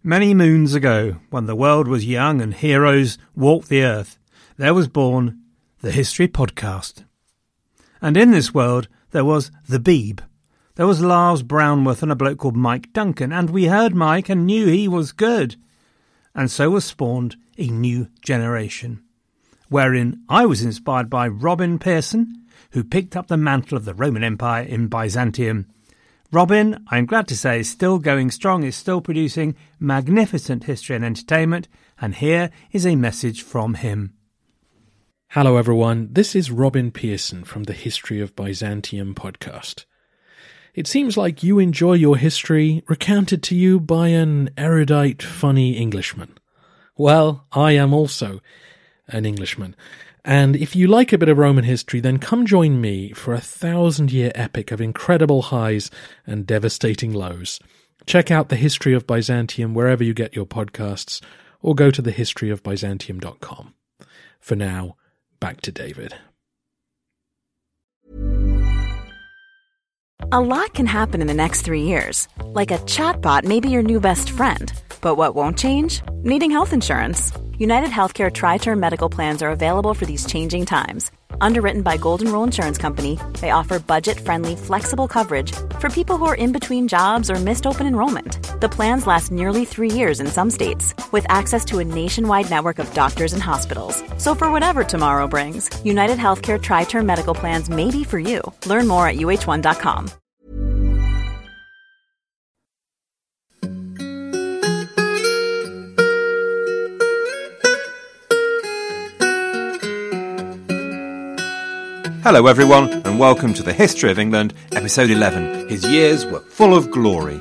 Many moons ago, when the world was young and heroes walked the earth, there was born the History Podcast. And in this world, there was the Beeb. There was Lars Brownworth and a bloke called Mike Duncan, and we heard Mike and knew he was good. And so was spawned a new generation, wherein I was inspired by Robin Pearson, who picked up the mantle of the Roman Empire in Byzantium. Robin, I'm glad to say, is still going strong, is still producing magnificent history and entertainment, and here is a message from him. Hello everyone, this is Robin Pearson from the History of Byzantium podcast. It seems like you enjoy your history recounted to you by an erudite, funny Englishman. Well, I am also an Englishman. And if you like a bit of Roman history, then come join me for a 1,000-year epic of incredible highs and devastating lows. Check out The History of Byzantium wherever you get your podcasts, or go to thehistoryofbyzantium.com. For now, back to David. A lot can happen in the next 3 years. Like a chatbot may be your new best friend. But what won't change? Needing health insurance. United Healthcare Tri-Term Medical Plans are available for these changing times. Underwritten by Golden Rule Insurance Company, they offer budget-friendly, flexible coverage for people who are in between jobs or missed open enrollment. The plans last nearly 3 years in some states, with access to a nationwide network of doctors and hospitals. So for whatever tomorrow brings, United Healthcare Tri-Term Medical Plans may be for you. Learn more at uh1.com. Hello everyone, and welcome to the History of England, episode 11. His years were full of glory.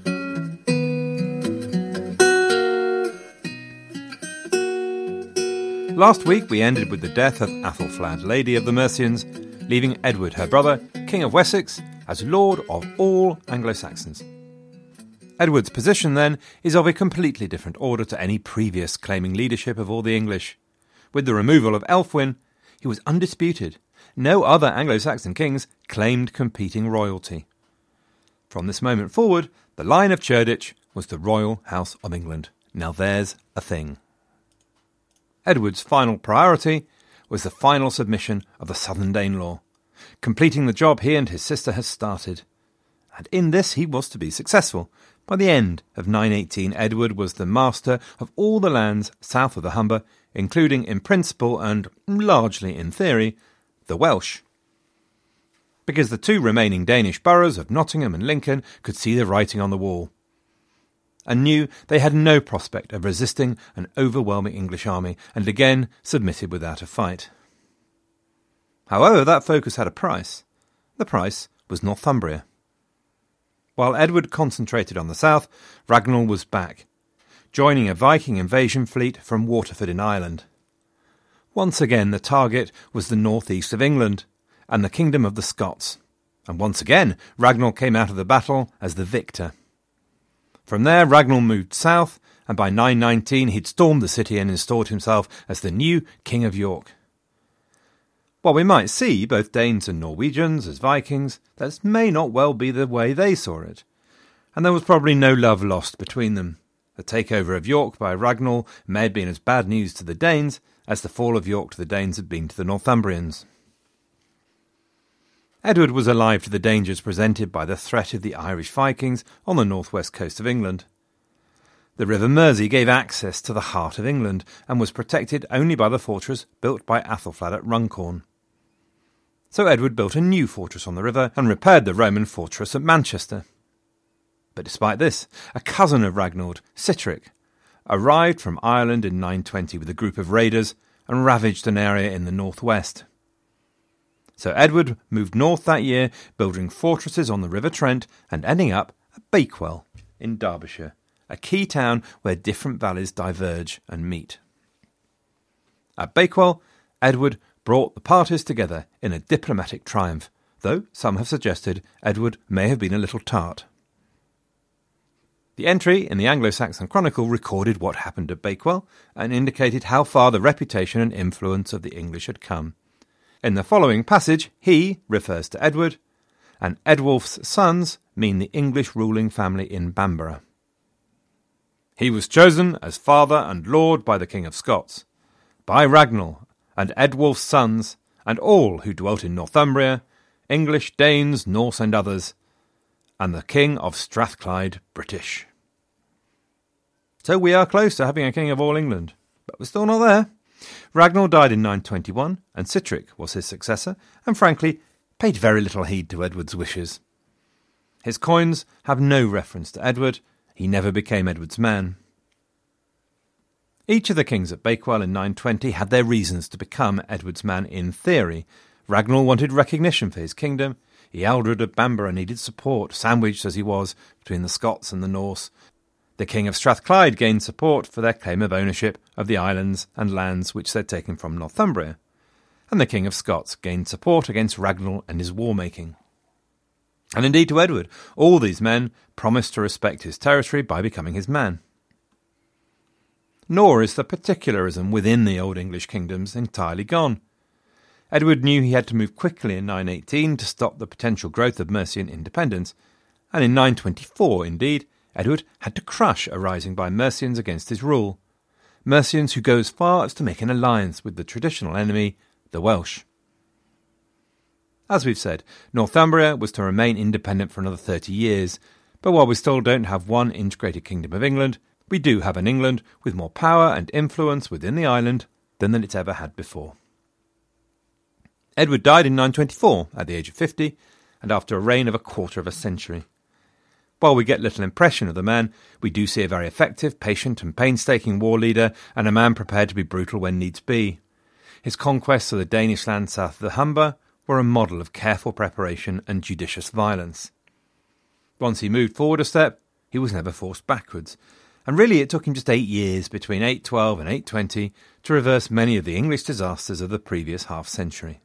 Last week we ended with the death of Athelflaed, Lady of the Mercians, leaving Edward, her brother, King of Wessex, as Lord of all Anglo-Saxons. Edward's position, then, is of a completely different order to any previous claiming leadership of all the English. With the removal of Elfwin, he was undisputed. No other Anglo-Saxon kings claimed competing royalty. From this moment forward, the line of Cerdic was the Royal House of England. Now there's a thing. Edward's final priority was the final submission of the Southern Danelaw, completing the job he and his sister had started. And in this he was to be successful. By the end of 918, Edward was the master of all the lands south of the Humber, including in principle and largely in theory, the Welsh. Because the two remaining Danish boroughs of Nottingham and Lincoln could see the writing on the wall, and knew they had no prospect of resisting an overwhelming English army, and again submitted without a fight. However, that focus had a price. The price was Northumbria. While Edward concentrated on the south, Ragnall was back, joining a Viking invasion fleet from Waterford in Ireland. Once again the target was the northeast of England and the kingdom of the Scots, and once again Ragnall came out of the battle as the victor. From there Ragnall moved south, and by 919 he'd stormed the city and installed himself as the new King of York. While we might see both Danes and Norwegians as Vikings, that may not well be the way they saw it, and there was probably no love lost between them. The takeover of York by Ragnall may have been as bad news to the Danes as the fall of York to the Danes had been to the Northumbrians. Edward was alive to the dangers presented by the threat of the Irish Vikings on the northwest coast of England. The River Mersey gave access to the heart of England and was protected only by the fortress built by Athelflaed at Runcorn. So Edward built a new fortress on the river and repaired the Roman fortress at Manchester. But despite this, a cousin of Ragnall, Sihtric, arrived from Ireland in 920 with a group of raiders and ravaged an area in the northwest. So Edward moved north that year, building fortresses on the River Trent and ending up at Bakewell in Derbyshire, a key town where different valleys diverge and meet. At Bakewell, Edward brought the parties together in a diplomatic triumph, though some have suggested Edward may have been a little tart. The entry in the Anglo-Saxon Chronicle recorded what happened at Bakewell and indicated how far the reputation and influence of the English had come. In the following passage, he refers to Edward, and Edwulf's sons mean the English ruling family in Bamborough. He was chosen as father and lord by the King of Scots, by Ragnall and Eadwulf's sons, and all who dwelt in Northumbria, English, Danes, Norse and others, and the King of Strathclyde, British. So we are close to having a king of all England, but we're still not there. Ragnall died in 921, and Sihtric was his successor, and frankly, paid very little heed to Edward's wishes. His coins have no reference to Edward. He never became Edward's man. Each of the kings at Bakewell in 920 had their reasons to become Edward's man in theory. Ragnall wanted recognition for his kingdom. Ealdred of Bamborough needed support, sandwiched as he was between the Scots and the Norse. The King of Strathclyde gained support for their claim of ownership of the islands and lands which they'd taken from Northumbria. And the King of Scots gained support against Ragnall and his war-making. And indeed to Edward, all these men promised to respect his territory by becoming his man. Nor is the particularism within the Old English kingdoms entirely gone. Edward knew he had to move quickly in 918 to stop the potential growth of Mercian independence, and in 924, indeed, Edward had to crush a rising by Mercians against his rule. Mercians who go as far as to make an alliance with the traditional enemy, the Welsh. As we've said, Northumbria was to remain independent for another 30 years, but while we still don't have one integrated kingdom of England, we do have an England with more power and influence within the island than it's ever had before. Edward died in 924 at the age of 50, and after a reign of a quarter of a century. While we get little impression of the man, we do see a very effective, patient and painstaking war leader, and a man prepared to be brutal when needs be. His conquests of the Danish land south of the Humber were a model of careful preparation and judicious violence. Once he moved forward a step, he was never forced backwards, and really it took him just 8 years between 812 and 820 to reverse many of the English disasters of the previous half-century.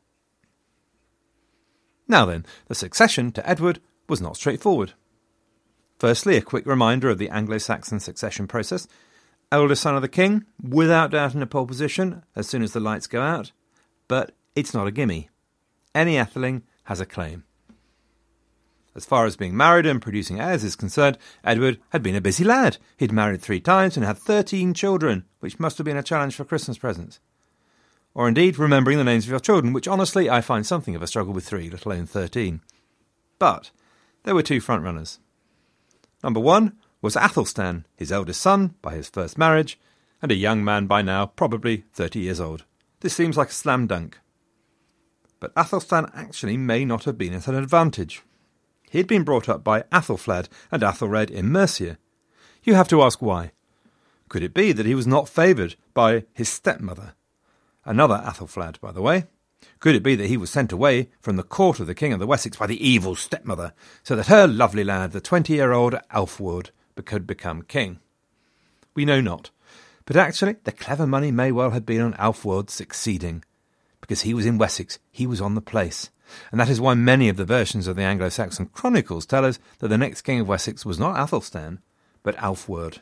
Now then, the succession to Edward was not straightforward. Firstly, a quick reminder of the Anglo-Saxon succession process. Eldest son of the king, without doubt in a pole position as soon as the lights go out, but it's not a gimme. Any atheling has a claim. As far as being married and producing heirs is concerned, Edward had been a busy lad. He'd married 3 times and had 13 children, which must have been a challenge for Christmas presents. Or indeed, remembering the names of your children, which honestly I find something of a struggle with 3, let alone 13. But there were 2 frontrunners. Number 1 was Athelstan, his eldest son by his first marriage, and a young man by now, probably 30 years old. This seems like a slam dunk. But Athelstan actually may not have been at an advantage. He had been brought up by Athelflaed and Athelred in Mercia. You have to ask why. Could it be that he was not favoured by his stepmother? Another Athelflaed, by the way. Could it be that he was sent away from the court of the King of the Wessex by the evil stepmother, so that her lovely lad, the 20-year-old Alfward, could become king? We know not, but actually the clever money may well have been on Alfward succeeding, because he was in Wessex, he was on the place, and that is why many of the versions of the Anglo-Saxon chronicles tell us that the next King of Wessex was not Athelstan, but Alfward.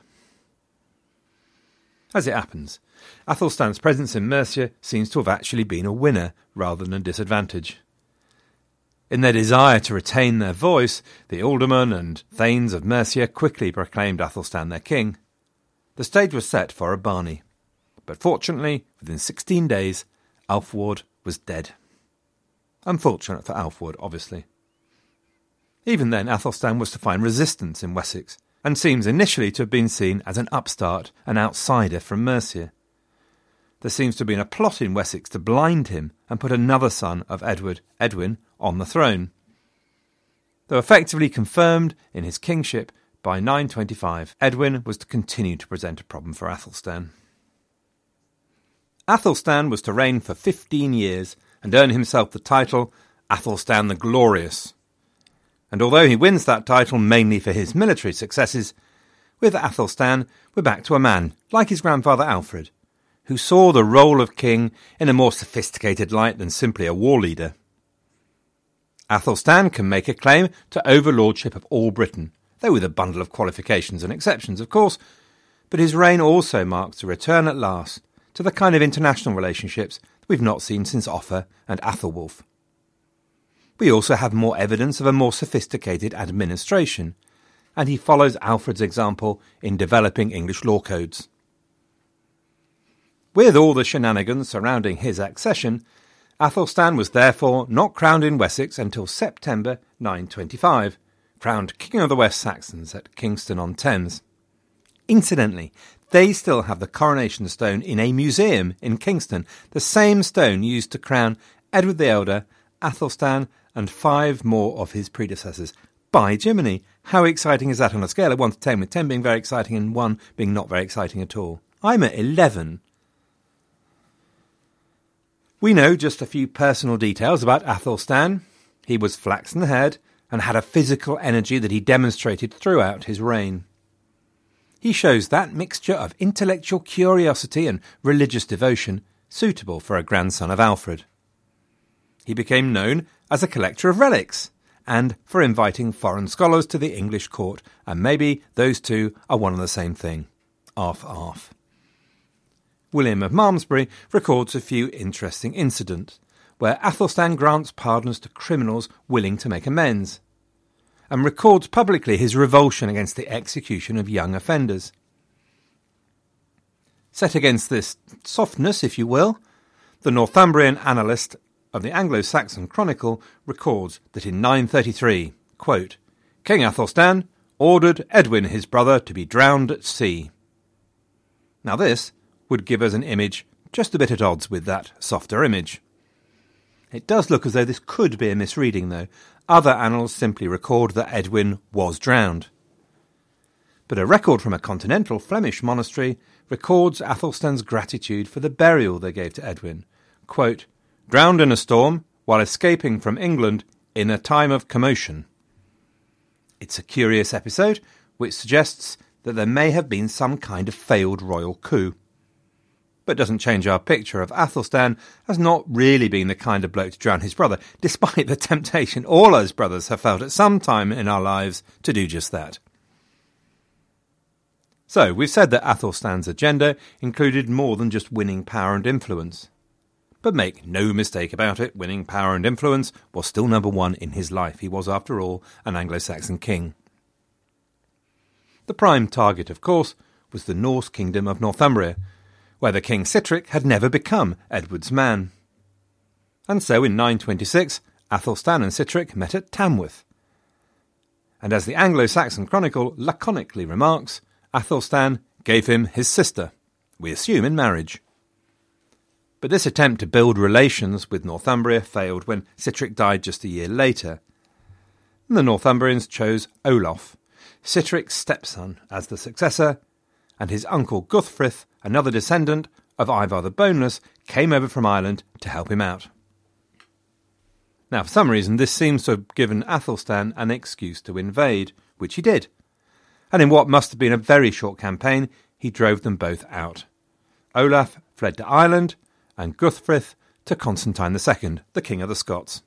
As it happens, Athelstan's presence in Mercia seems to have actually been a winner rather than a disadvantage. In their desire to retain their voice, the aldermen and thanes of Mercia quickly proclaimed Athelstan their king. The stage was set for a Barney, but fortunately, within 16 days, Alfward was dead. Unfortunate for Alfward, obviously. Even then, Athelstan was to find resistance in Wessex, and seems initially to have been seen as an upstart, an outsider from Mercia. There seems to have been a plot in Wessex to blind him and put another son of Edward, Edwin, on the throne. Though effectively confirmed in his kingship by 925, Edwin was to continue to present a problem for Athelstan. Athelstan was to reign for 15 years and earn himself the title Athelstan the Glorious. And although he wins that title mainly for his military successes, with Athelstan we're back to a man, like his grandfather Alfred, who saw the role of king in a more sophisticated light than simply a war leader. Athelstan can make a claim to overlordship of all Britain, though with a bundle of qualifications and exceptions, of course, but his reign also marks a return at last to the kind of international relationships that we've not seen since Offa and Athelwulf. We also have more evidence of a more sophisticated administration. and he follows Alfred's example in developing English law codes. With all the shenanigans surrounding his accession, Athelstan was therefore not crowned in Wessex until September 925, crowned King of the West Saxons at Kingston-on-Thames. Incidentally, they still have the coronation stone in a museum in Kingston, the same stone used to crown Edward the Elder, Athelstan, and 5 more of his predecessors. By Jiminy! How exciting is that on a scale of 1 to 10, with 10 being very exciting and 1 being not very exciting at all? I'm at 11. We know just a few personal details about Athelstan. He was flaxen-haired and had a physical energy that he demonstrated throughout his reign. He shows that mixture of intellectual curiosity and religious devotion suitable for a grandson of Alfred. He became known as a collector of relics and for inviting foreign scholars to the English court, and maybe those two are one and the same thing. Arf, arf. William of Malmesbury records a few interesting incidents, where Athelstan grants pardons to criminals willing to make amends, and records publicly his revulsion against the execution of young offenders. Set against this softness, if you will, the Northumbrian annalist of the Anglo-Saxon Chronicle records that in 933, quote, King Athelstan ordered Edwin his brother to be drowned at sea. Now this would give us an image just a bit at odds with that softer image. It does look as though this could be a misreading, though. Other annals simply record that Edwin was drowned. But a record from a continental Flemish monastery records Athelstan's gratitude for the burial they gave to Edwin. Quote, drowned in a storm while escaping from England in a time of commotion. It's a curious episode which suggests that there may have been some kind of failed royal coup. But doesn't change our picture of Athelstan as not really being the kind of bloke to drown his brother, despite the temptation all us brothers have felt at some time in our lives to do just that. So, we've said that Athelstan's agenda included more than just winning power and influence. But make no mistake about it, winning power and influence was still number one in his life. He was, after all, an Anglo-Saxon king. The prime target, of course, was the Norse kingdom of Northumbria, where the King Sihtric had never become Edward's man. And so in 926, Athelstan and Sihtric met at Tamworth. And as the Anglo-Saxon Chronicle laconically remarks, Athelstan gave him his sister, we assume in marriage. But this attempt to build relations with Northumbria failed when Sihtric died just a year later. And the Northumbrians chose Olaf, Sihtric's stepson, as the successor, and his uncle Guthfrith, another descendant of Ivar the Boneless, came over from Ireland to help him out. Now, for some reason, this seems to have given Athelstan an excuse to invade, which he did. And in what must have been a very short campaign, he drove them both out. Olaf fled to Ireland, and Guthfrith to Constantine II, the King of the Scots.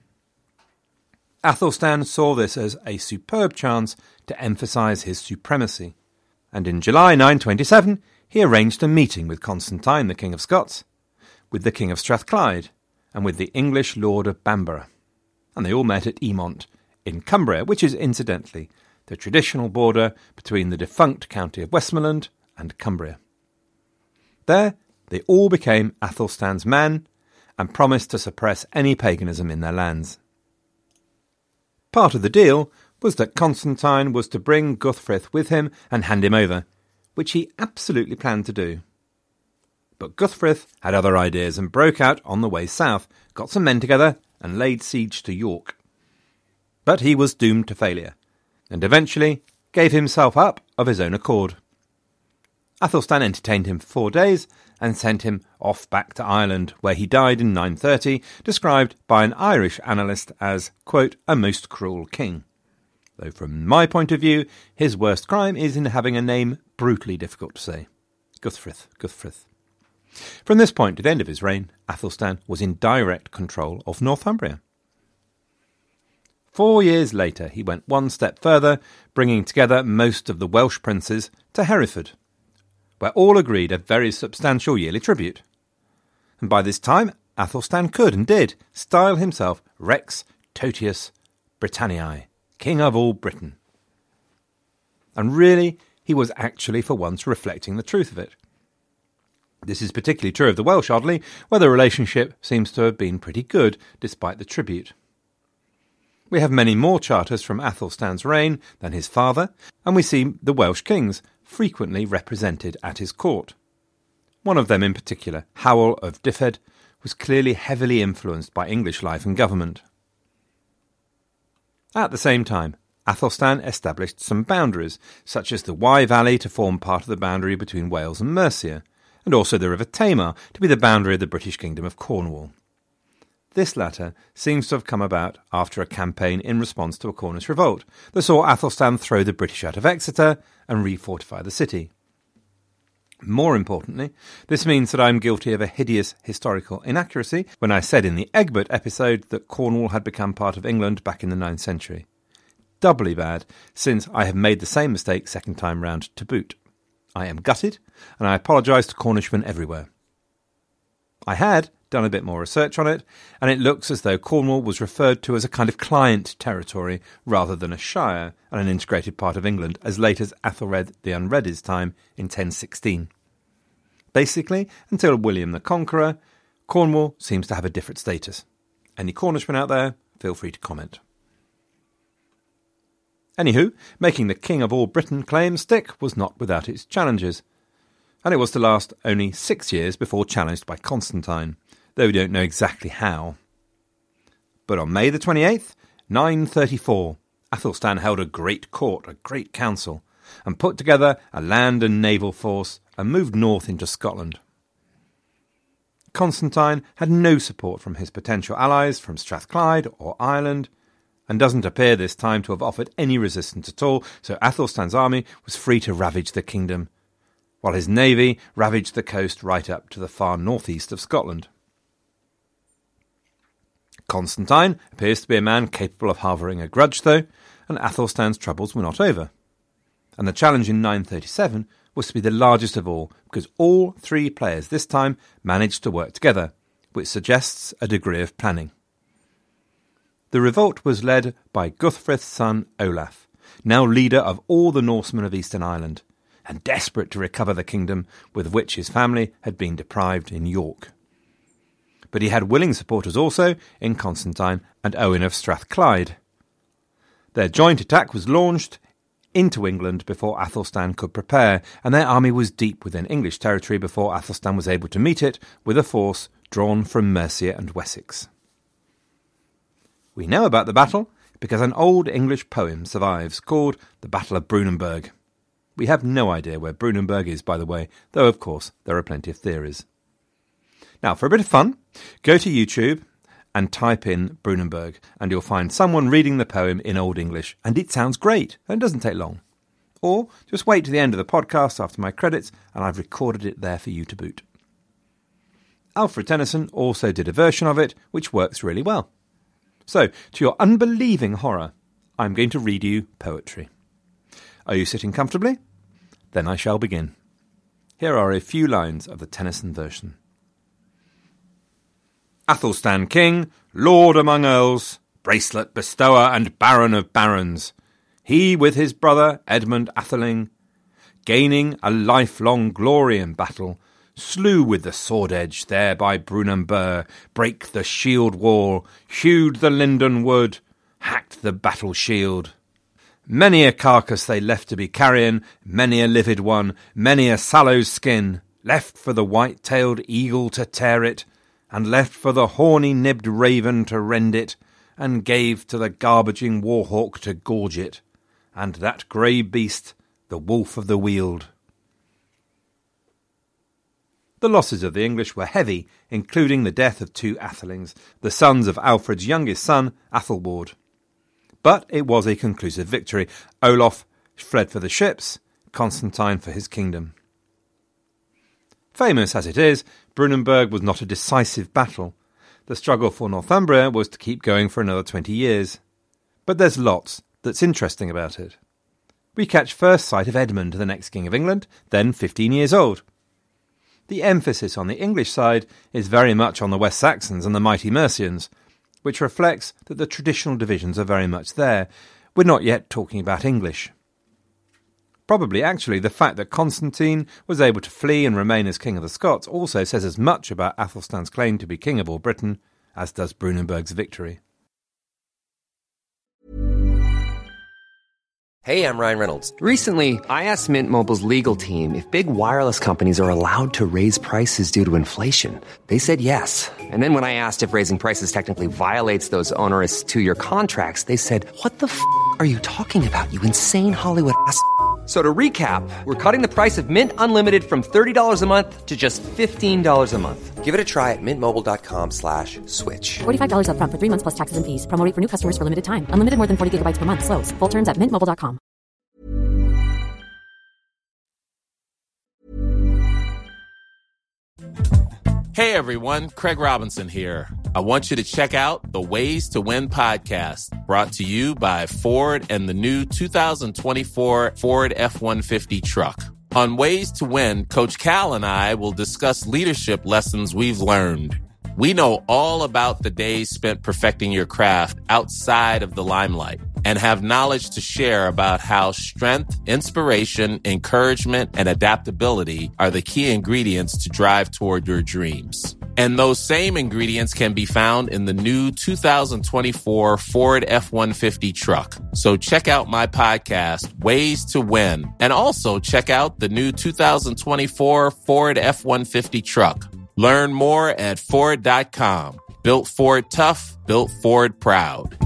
Athelstan saw this as a superb chance to emphasise his supremacy, and in July 927 he arranged a meeting with Constantine, the King of Scots, with the King of Strathclyde, and with the English Lord of Bamborough, and they all met at Emont, in Cumbria, which is, incidentally, the traditional border between the defunct county of Westmoreland and Cumbria. There, they all became Athelstan's men and promised to suppress any paganism in their lands. Part of the deal was that Constantine was to bring Guthfrith with him and hand him over, which he absolutely planned to do. But Guthfrith had other ideas and broke out on the way south, got some men together and laid siege to York. But he was doomed to failure, and eventually gave himself up of his own accord. Athelstan entertained him for 4 days and sent him off back to Ireland, where he died in 930, described by an Irish annalist as, quote, a most cruel king. Though from my point of view, his worst crime is in having a name brutally difficult to say. Guthfrith. From this point to the end of his reign, Athelstan was in direct control of Northumbria. 4 years later, he went one step further, bringing together most of the Welsh princes to Hereford, where all agreed a very substantial yearly tribute. And by this time, Athelstan could and did style himself Rex Totius Britanniae, King of all Britain. and really he was actually for once reflecting the truth of it. This is particularly true of the Welsh, oddly, where the relationship seems to have been pretty good, despite the tribute. We have many more charters from Athelstan's reign than his father, and we see the Welsh kings frequently represented at his court. One of them in particular, Howell of Dyfed, was clearly heavily influenced by English life and government. At the same time, Athelstan established some boundaries, such as the Wye Valley to form part of the boundary between Wales and Mercia, and also the River Tamar to be the boundary of the British Kingdom of Cornwall. This latter seems to have come about after a campaign in response to a Cornish revolt that saw Athelstan throw the British out of Exeter and refortify the city. More importantly, this means that I am guilty of a hideous historical inaccuracy when I said in the Egbert episode that Cornwall had become part of England back in the 9th century. Doubly bad, since I have made the same mistake second time round to boot. I am gutted, and I apologise to Cornishmen everywhere. I had done a bit more research on it, and it looks as though Cornwall was referred to as a kind of client territory rather than a shire and an integrated part of England as late as Athelred the Unread's time in 1016. Basically, until William the Conqueror, Cornwall seems to have a different status. Any Cornishmen out there, feel free to comment. Anywho, making the King of all Britain claim stick was not without its challenges, and it was to last only 6 years before challenged by Constantine, though we don't know exactly how. But on May the 28th, 934, Athelstan held a great court, a great council, and put together a land and naval force and moved north into Scotland. Constantine had no support from his potential allies from Strathclyde or Ireland, and doesn't appear this time to have offered any resistance at all, so Athelstan's army was free to ravage the kingdom, while his navy ravaged the coast right up to the far northeast of Scotland. Constantine appears to be a man capable of harbouring a grudge, though, and Athelstan's troubles were not over. And the challenge in 937 was to be the largest of all, because all three players this time managed to work together, which suggests a degree of planning. The revolt was led by Guthfrith's son Olaf, now leader of all the Norsemen of Eastern Ireland, and desperate to recover the kingdom with which his family had been deprived in York. But he had willing supporters also in Constantine and Owen of Strathclyde. Their joint attack was launched into England before Athelstan could prepare, and their army was deep within English territory before Athelstan was able to meet it with a force drawn from Mercia and Wessex. We know about the battle because an old English poem survives called The Battle of Brunanburg. We have no idea where Brunanburg is, by the way, though of course there are plenty of theories. Now, for a bit of fun, go to YouTube and type in Brunanburg, and you'll find someone reading the poem in Old English, and it sounds great, and it doesn't take long. Or just wait to the end of the podcast after my credits, and I've recorded it there for you to boot. Alfred Tennyson also did a version of it, which works really well. So, to your unbelieving horror, I'm going to read you poetry. Are you sitting comfortably? Then I shall begin. Here are a few lines of the Tennyson version. Athelstan King, lord among earls, bracelet bestower and baron of barons, he with his brother Edmund Atheling, gaining a lifelong glory in battle, slew with the sword edge there by Brunanburh, brake the shield wall, hewed the linden wood, hacked the battle shield. Many a carcass they left to be carrion, many a livid one, many a sallow's skin, left for the white-tailed eagle to tear it, and left for the horny-nibbed raven to rend it, and gave to the garbaging warhawk to gorge it, and that grey beast, the wolf of the weald. The losses of the English were heavy, including the death of 2 Athelings, the sons of Alfred's youngest son, Athelward. But it was a conclusive victory. Olaf fled for the ships, Constantine for his kingdom. Famous as it is, Brunanburg was not a decisive battle. The struggle for Northumbria was to keep going for another 20 years. But there's lots that's interesting about it. We catch first sight of Edmund, the next king of England, then 15 years old. The emphasis on the English side is very much on the West Saxons and the mighty Mercians, which reflects that the traditional divisions are very much there. We're not yet talking about English. Probably, actually, the fact that Constantine was able to flee and remain as King of the Scots also says as much about Athelstan's claim to be King of all Britain as does Brunenberg's victory. Hey, I'm Ryan Reynolds. Recently, I asked Mint Mobile's legal team if big wireless companies are allowed to raise prices due to inflation. They said yes. And then when I asked if raising prices technically violates those onerous 2-year contracts, they said, "What the f*** are you talking about, you insane Hollywood ass?" So to recap, we're cutting the price of Mint Unlimited from $30 a month to just $15 a month. Give it a try at mintmobile.com/switch. $45 up front for 3 months plus taxes and fees. Promo rate for new customers for limited time. Unlimited more than 40 gigabytes per month. Slows full terms at mintmobile.com. Hey everyone, Craig Robinson here. I want you to check out the Ways to Win podcast, brought to you by Ford and the new 2024 Ford F-150 truck. On Ways to Win, Coach Cal and I will discuss leadership lessons we've learned. We know all about the days spent perfecting your craft outside of the limelight and have knowledge to share about how strength, inspiration, encouragement, and adaptability are the key ingredients to drive toward your dreams. And those same ingredients can be found in the new 2024 Ford F-150 truck. So check out my podcast, Ways to Win, and also check out the new 2024 Ford F-150 truck. Learn more at Ford.com. Built Ford tough, built Ford proud.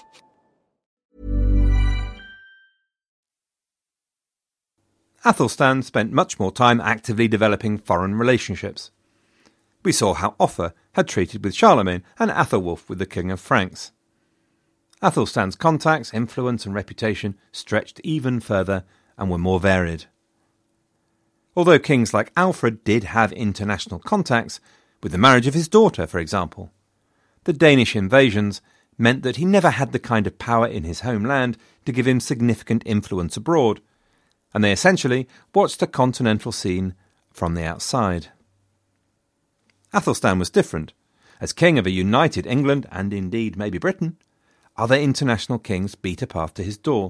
Athelstan spent much more time actively developing foreign relationships. We saw how Offa had treated with Charlemagne and Athelwulf with the King of Franks. Athelstan's contacts, influence and reputation stretched even further and were more varied. Although kings like Alfred did have international contacts, with the marriage of his daughter, for example, the Danish invasions meant that he never had the kind of power in his homeland to give him significant influence abroad, and they essentially watched the continental scene from the outside. Athelstan was different. As king of a united England, and indeed maybe Britain, other international kings beat a path to his door.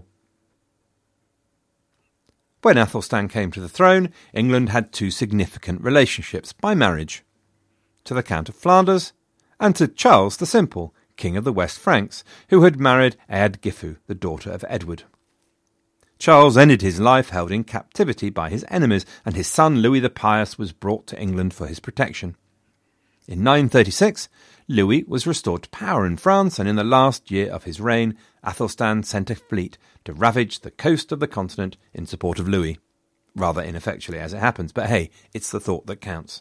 When Athelstan came to the throne, England had 2 significant relationships by marriage, to the Count of Flanders and to Charles the Simple, King of the West Franks, who had married Eadgifu, the daughter of Edward. Charles ended his life held in captivity by his enemies, and his son Louis the Pious was brought to England for his protection. In 936, Louis was restored to power in France, and in the last year of his reign, Athelstan sent a fleet to ravage the coast of the continent in support of Louis. Rather ineffectually as it happens, but hey, it's the thought that counts.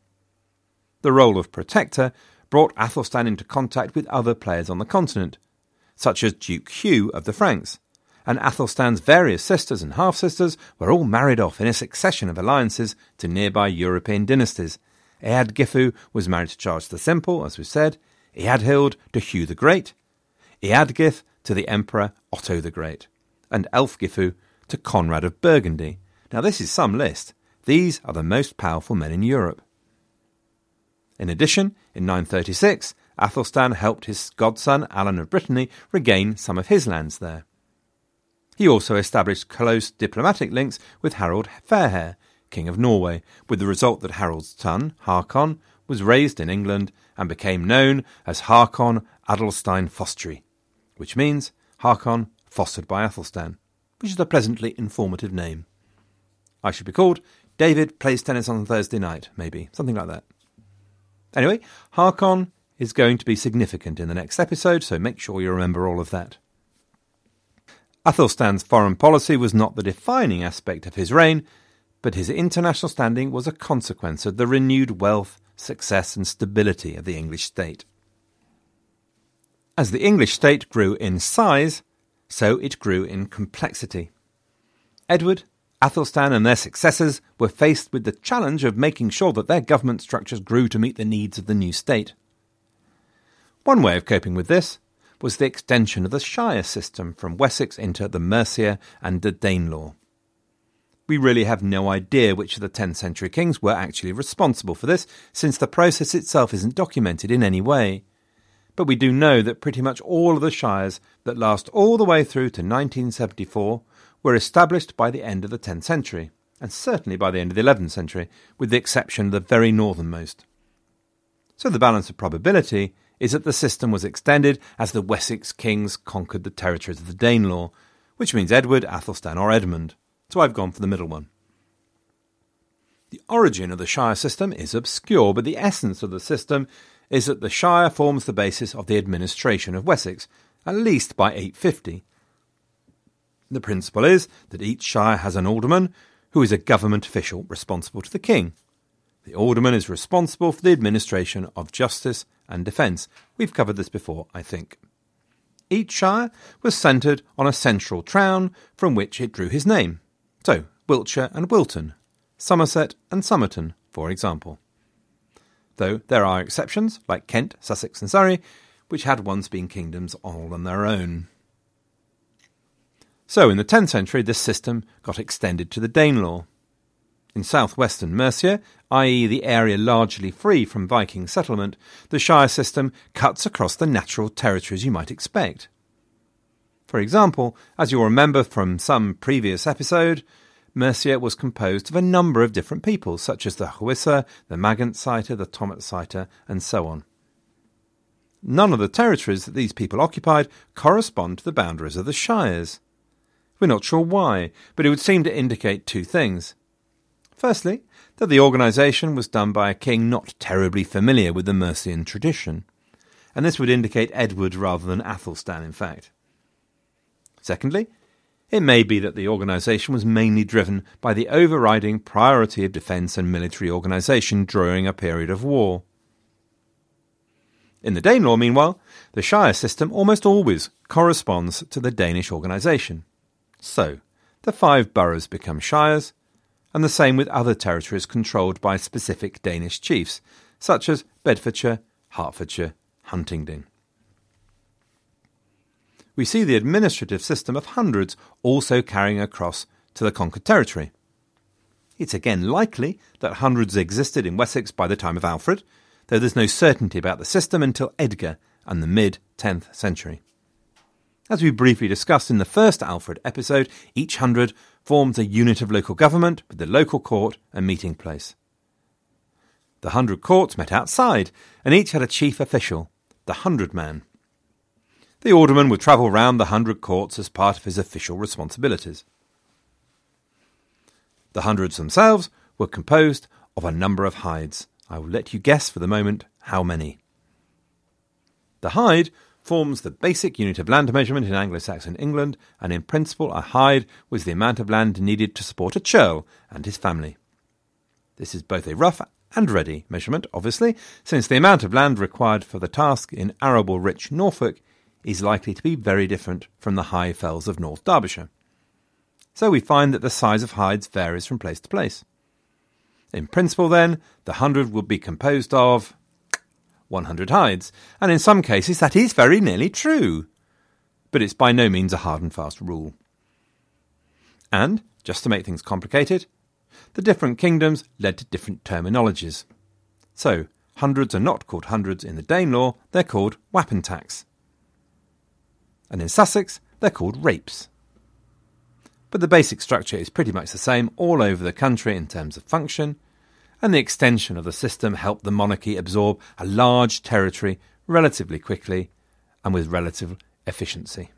The role of protector brought Athelstan into contact with other players on the continent, such as Duke Hugh of the Franks, and Athelstan's various sisters and half-sisters were all married off in a succession of alliances to nearby European dynasties. Eadgifu was married to Charles the Simple, as we said, Eadhild to Hugh the Great, Eadgith to the Emperor Otto the Great, and Elfgifu to Conrad of Burgundy. Now this is some list. These are the most powerful men in Europe. In addition, in 936, Athelstan helped his godson Alan of Brittany regain some of his lands there. He also established close diplomatic links with Harold Fairhair, King of Norway, with the result that Harold's son, Hakon, was raised in England and became known as Hakon Adelstein Fostri, which means Hakon fostered by Athelstan, which is a pleasantly informative name. I should be called David Plays Tennis on Thursday Night, maybe, something like that. Anyway, Hakon is going to be significant in the next episode, so make sure you remember all of that. Athelstan's foreign policy was not the defining aspect of his reign, but his international standing was a consequence of the renewed wealth, success and stability of the English state. As the English state grew in size, so it grew in complexity. Edward, Athelstan and their successors were faced with the challenge of making sure that their government structures grew to meet the needs of the new state. One way of coping with this was the extension of the shire system from Wessex into the Mercia and the Danelaw. We really have no idea which of the 10th century kings were actually responsible for this, since the process itself isn't documented in any way. But we do know that pretty much all of the shires that last all the way through to 1974 were were established by the end of the 10th century, and certainly by the end of the 11th century, with the exception of the very northernmost. So the balance of probability is that the system was extended as the Wessex kings conquered the territories of the Danelaw, which means Edward, Athelstan or Edmund. So I've gone for the middle one. The origin of the shire system is obscure, but the essence of the system is that the shire forms the basis of the administration of Wessex, at least by 850. The principle is that each shire has an alderman, who is a government official responsible to the king. The alderman is responsible for the administration of justice and defence. We've covered this before, I think. Each shire was centred on a central town from which it drew his name. So, Wiltshire and Wilton, Somerset and Somerton, for example. Though there are exceptions, like Kent, Sussex and Surrey, which had once been kingdoms all on their own. So, in the 10th century, this system got extended to the Danelaw. In southwestern Mercia, i.e. the area largely free from Viking settlement, the shire system cuts across the natural territories you might expect. For example, as you'll remember from some previous episode, Mercia was composed of a number of different peoples, such as the Hwissa, the Magentseiter, the Tomatsiter, and so on. None of the territories that these people occupied correspond to the boundaries of the shires. We're not sure why, but it would seem to indicate two things. Firstly, that the organisation was done by a king not terribly familiar with the Mercian tradition, and this would indicate Edward rather than Athelstan, in fact. Secondly, it may be that the organisation was mainly driven by the overriding priority of defence and military organisation during a period of war. In the Danelaw, meanwhile, the shire system almost always corresponds to the Danish organisation. So, the 5 boroughs become shires, and the same with other territories controlled by specific Danish chiefs, such as Bedfordshire, Hertfordshire, Huntingdon. We see the administrative system of hundreds also carrying across to the conquered territory. It's again likely that hundreds existed in Wessex by the time of Alfred, though there's no certainty about the system until Edgar and the mid-10th century. As we briefly discussed in the first Alfred episode, each hundred forms a unit of local government with the local court and meeting place. The 100 courts met outside, and each had a chief official, the 100-man. The alderman would travel round the 100 courts as part of his official responsibilities. The hundreds themselves were composed of a number of hides. I will let you guess for the moment how many. The hide forms the basic unit of land measurement in Anglo-Saxon England, and in principle a hide was the amount of land needed to support a churl and his family. This is both a rough and ready measurement, obviously, since the amount of land required for the task in arable-rich Norfolk is likely to be very different from the high fells of North Derbyshire. So we find that the size of hides varies from place to place. In principle, then, the 100 would be composed of 100 hides, and in some cases that is very nearly true. But it's by no means a hard and fast rule. And, just to make things complicated, the different kingdoms led to different terminologies. So, hundreds are not called hundreds in the Danelaw, they're called wapentaks. And in Sussex, they're called rapes. But the basic structure is pretty much the same all over the country in terms of function, and the extension of the system helped the monarchy absorb a large territory relatively quickly and with relative efficiency.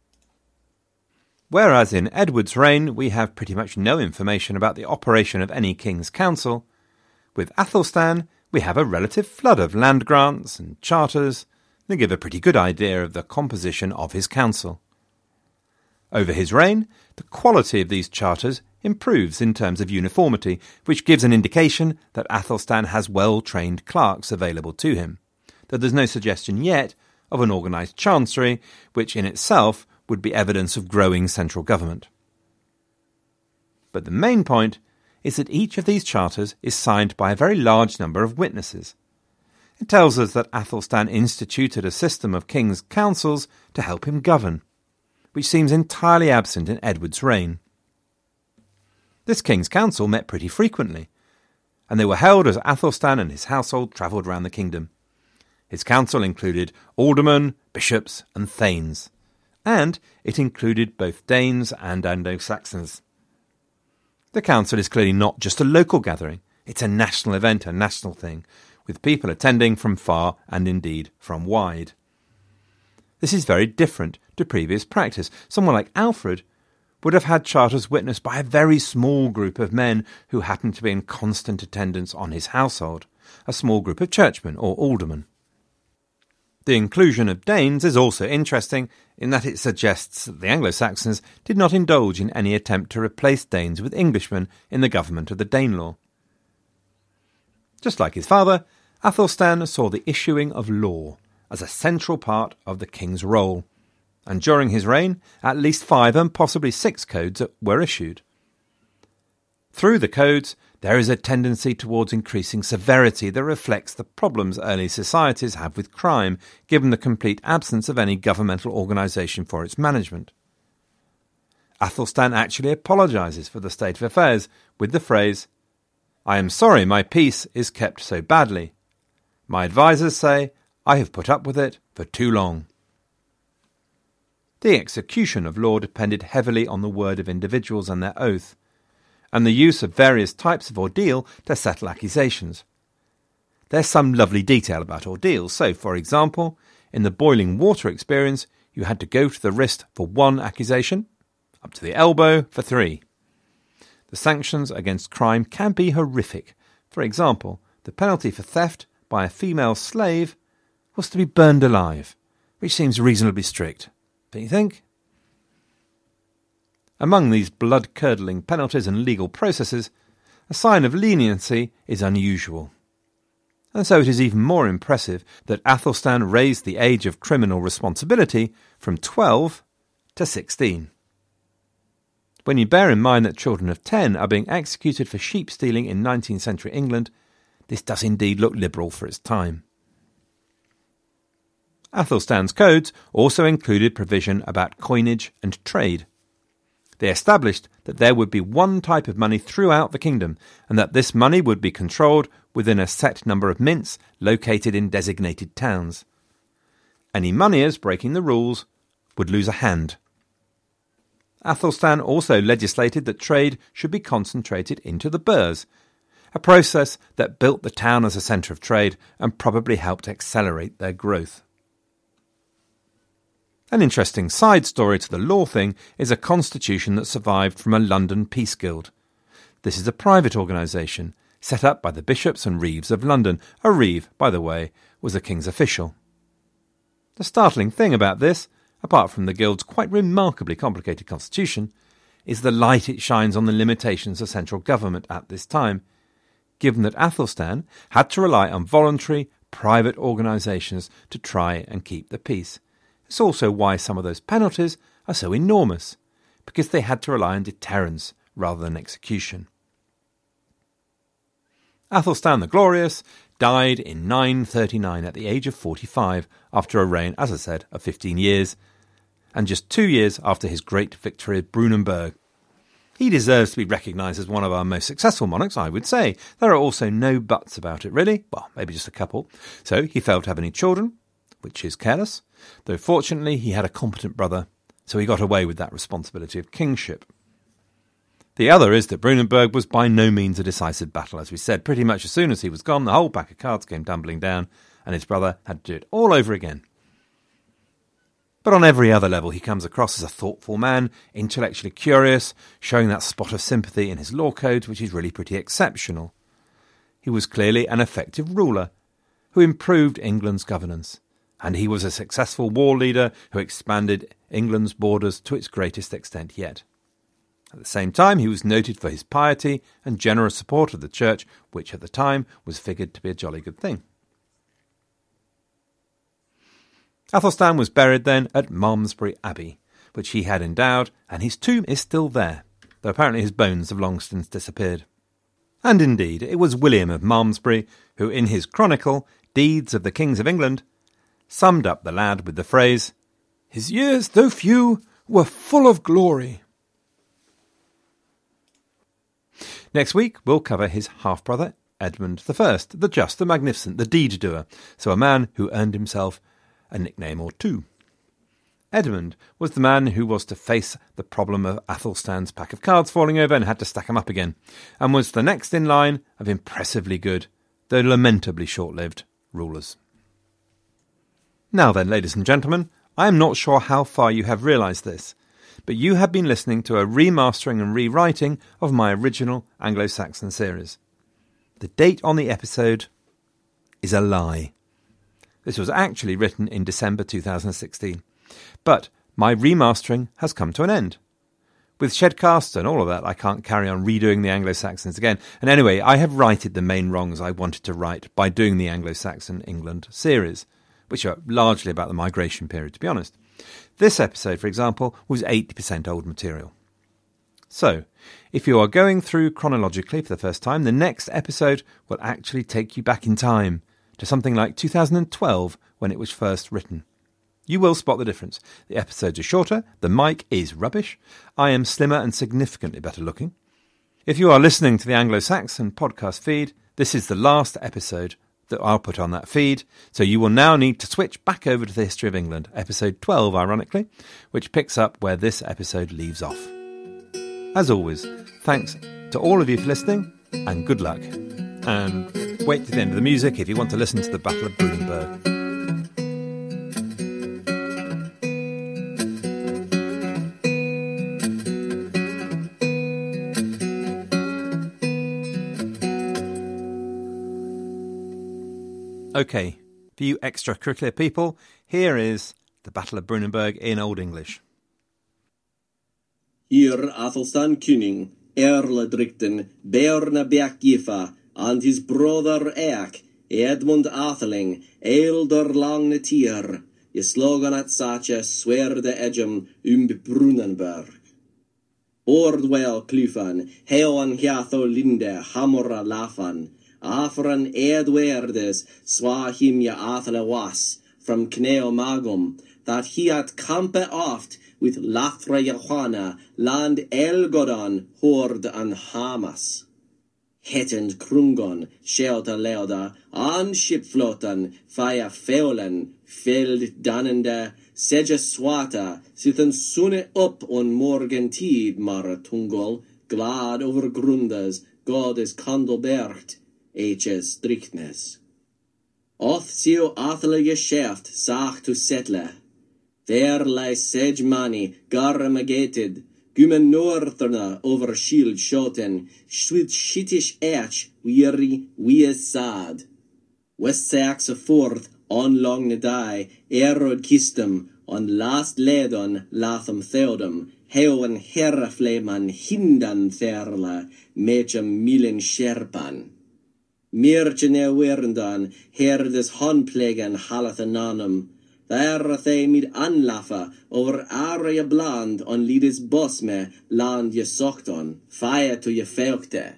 Whereas in Edward's reign we have pretty much no information about the operation of any king's council, with Athelstan we have a relative flood of land grants and charters that give a pretty good idea of the composition of his council. Over his reign, the quality of these charters improves in terms of uniformity, which gives an indication that Athelstan has well-trained clerks available to him, though there's no suggestion yet of an organised chancery, which in itself would be evidence of growing central government. But the main point is that each of these charters is signed by a very large number of witnesses. It tells us that Athelstan instituted a system of king's councils to help him govern, which seems entirely absent in Edward's reign. This king's council met pretty frequently, and they were held as Athelstan and his household travelled round the kingdom. His council included aldermen, bishops and thanes, and it included both Danes and Anglo-Saxons. The council is clearly not just a local gathering, it's a national event, a national thing, with people attending from far and indeed from wide. This is very different to previous practice. Someone like Alfred would have had charters witnessed by a very small group of men who happened to be in constant attendance on his household, a small group of churchmen or aldermen. The inclusion of Danes is also interesting in that it suggests that the Anglo-Saxons did not indulge in any attempt to replace Danes with Englishmen in the government of the Danelaw. Just like his father, Athelstan saw the issuing of law as a central part of the king's role, and during his reign, at least 5 and possibly 6 codes were issued. Through the codes, there is a tendency towards increasing severity that reflects the problems early societies have with crime, given the complete absence of any governmental organisation for its management. Athelstan actually apologises for the state of affairs with the phrase, "I am sorry my peace is kept so badly. My advisers say I have put up with it for too long." The execution of law depended heavily on the word of individuals and their oath, and the use of various types of ordeal to settle accusations. There's some lovely detail about ordeals. So, for example, in the boiling water experience, you had to go to the wrist for 1 accusation, up to the elbow for 3. The sanctions against crime can be horrific. For example, the penalty for theft by a female slave was to be burned alive, which seems reasonably strict, don't you think? Among these blood-curdling penalties and legal processes, a sign of leniency is unusual. And so it is even more impressive that Athelstan raised the age of criminal responsibility from 12 to 16. When you bear in mind that children of 10 are being executed for sheep stealing in 19th century England, this does indeed look liberal for its time. Athelstan's codes also included provision about coinage and trade. They established that there would be one type of money throughout the kingdom, and that this money would be controlled within a set number of mints located in designated towns. Any moneyers breaking the rules would lose a hand. Athelstan also legislated that trade should be concentrated into the burhs, a process that built the town as a centre of trade and probably helped accelerate their growth. An interesting side story to the law thing is a constitution that survived from a London peace guild. This is a private organisation set up by the bishops and reeves of London. A reeve, by the way, was a king's official. The startling thing about this, apart from the guild's quite remarkably complicated constitution, is the light it shines on the limitations of central government at this time, given that Athelstan had to rely on voluntary, private organisations to try and keep the peace. It's also why some of those penalties are so enormous, because they had to rely on deterrence rather than execution. Athelstan the Glorious died in 939 at the age of 45 after a reign, as I said, of 15 years, and just 2 years after his great victory at Brunanburg. He deserves to be recognised as one of our most successful monarchs, I would say. There are also no buts about it, really. Well, maybe just a couple. So he failed to have any children, which is careless, though fortunately he had a competent brother, so he got away with that responsibility of kingship. The other is that Brunanburg was by no means a decisive battle. As we said, pretty much as soon as he was gone, the whole pack of cards came tumbling down, and his brother had to do it all over again. But on every other level he comes across as a thoughtful man, intellectually curious, showing that spot of sympathy in his law codes, which is really pretty exceptional. He was clearly an effective ruler who improved England's governance, and he was a successful war leader who expanded England's borders to its greatest extent yet. At the same time, he was noted for his piety and generous support of the church, which at the time was figured to be a jolly good thing. Athelstan was buried then at Malmesbury Abbey, which he had endowed, and his tomb is still there, though apparently his bones have long since disappeared. And indeed, it was William of Malmesbury who, in his chronicle, Deeds of the Kings of England, summed up the lad with the phrase, "His years, though few, were full of glory." Next week, we'll cover his half-brother, Edmund I, the Just, the Magnificent, the Deed-Doer, so a man who earned himself a nickname or two. Edmund was the man who was to face the problem of Athelstan's pack of cards falling over and had to stack them up again, and was the next in line of impressively good, though lamentably short-lived, rulers. Now then, ladies and gentlemen, I am not sure how far you have realised this, but you have been listening to a remastering and rewriting of my original Anglo-Saxon series. The date on the episode is a lie. This was actually written in December 2016. But my remastering has come to an end. With Shedcast and all of that, I can't carry on redoing the Anglo-Saxons again. And anyway, I have righted the main wrongs I wanted to right by doing the Anglo-Saxon England series, which are largely about the migration period, to be honest. This episode, for example, was 80% old material. So, if you are going through chronologically for the first time, the next episode will actually take you back in time to something like 2012 when it was first written. You will spot the difference. The episodes are shorter, the mic is rubbish, I am slimmer and significantly better looking. If you are listening to the Anglo-Saxon podcast feed, this is the last episode that I'll put on that feed, so you will now need to switch back over to the History of England, episode 12 ironically, which picks up where this episode leaves off. As always, thanks to all of you for listening, and good luck. And wait to the end of the music if you want to listen to the Battle of Brunanburg. Okay, for you extracurricular people, here is the Battle of Brunanburg in Old English. Here Athelstan Kuning, Erle Drikten, Berna Beakifa, and his brother Eak, Edmund Atheling, Eilder Langne Tier, Slogan at Sacha, Swerde Edgem, Brunanburg. Ordwell Klufan, Heoan Hiatho Linde, Hamora Lafan, Afran Edwerdes, Swahimja Athele Was, from Kneo Magum, that he had campe oft with Lathra Johanna, land Elgodon, Hord and Hamas. Hetend Krungon, Shelta Leoda, an Shipflotan, Faya Feulen, Feld Dannende, Seja Swata, Sitten Sune up on morgen tid, Mara Tungol, glad over Grundas, God is Kandelbert, H.S. Striktnes. Oth sio Athele Geschäft, sach to settle. There lies Sej Mani, Garamagated, Gumen Northerna over shield shoten, Schwid shittish etch, weary, sad. West Sax a fourth, on long ne die, Erod kistem, on last ledon, Latham Theodum, Heoen herrafleman, Hindan therla, Mechem milen sherpan. Mirchene werendan, herdes honplegen halathananum, there they mid anlaffa over area bland on lidis bosme land je sochton, fire to je feukte.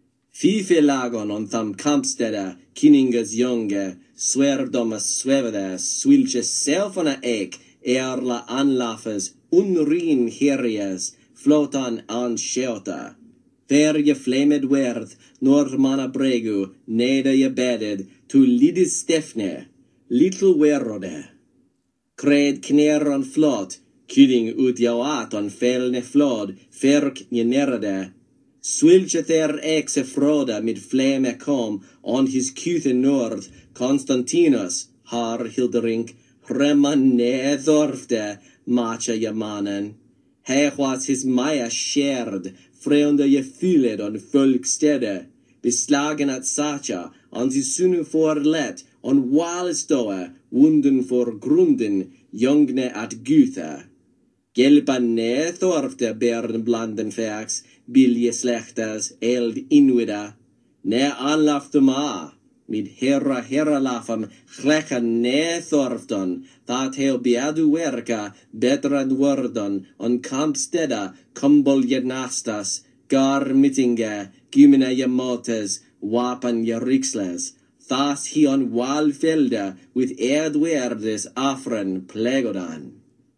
Fife lagon on tham kampstede, kinningas jonge, swerdomas swevede, swilche selfona ek, erla anlaffes, unrin herias, flotan an sheota. There je flamed werth, Normana bregu, neder je bedded, to lidis stefne, little werrode. Cred kner on flot, kidding ut jouat on felne flod, ferk generade. Swilchet er exe froda mid flame com, on his cuthe north, Constantinus, har Hilderink, reman ne thorfte, macha jamanen. Hech was his Maya shared, freunde je fyled on folkstede, beslagen at Sacha, on his sunu forlet, on Walistoe, wunden for grunden, jongne at Gutha. Gelpa ne thorfte bern blanden fax, bilje slechtas, eld inwida, ne anlafte ma, mid herra lafam, chlecha ne thorfton, that heo beadu werka, betrad wordon, on kampsteda, kumbol jednastas, gar mittinge, gumina jemotes, wapan je riksles, thas he on walfelda, with Edwerdes afren plegodan.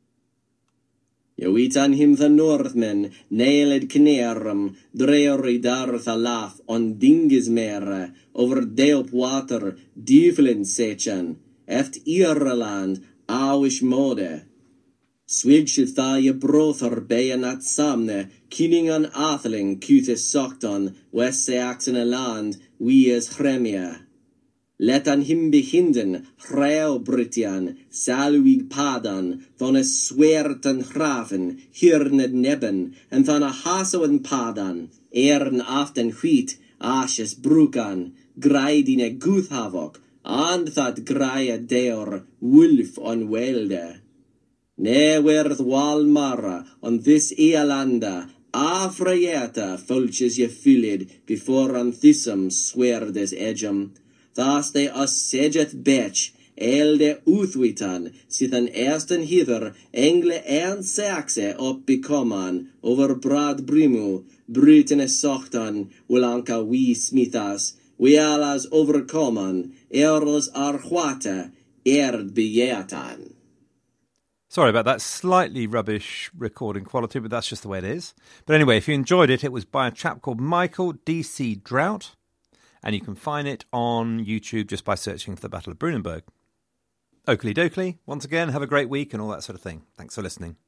Joitan him the Northmen, nailed knerum, dreori darth alaf on dingismere, over deop water, dievelin sechan, eft Ireland, awish mode. Swilchid tha je brother beyan at samne, kiening an atheling cutis sochton, west Saxon land, wie as chremia. Let an him behinden, reo Britian, salwig padan, thon a swert an graven, hirned nebben, en thon a hasoen padan, ern aften wheat, ashes brukan, graidine guthhavok, and that graia deor, wolf on welde. Ne werth walmara, on this ealanda, afraieta, fulches je filled, before an thisum swerdes edgem. Thus they seget betch, elde uthwitan, sith an ersten hither, engle en saxe op bekomman, over brad brimu, brytene sochtan, wilanka we smithas, we alas overkomman, erls archwata, erd bejeatan. Sorry about that slightly rubbish recording quality, but that's just the way it is. But anyway, if you enjoyed it, it was by a chap called Michael D.C. Drought, and you can find it on YouTube just by searching for the Battle of Brunanburg. Oakley dokley, once again, have a great week and all that sort of thing. Thanks for listening.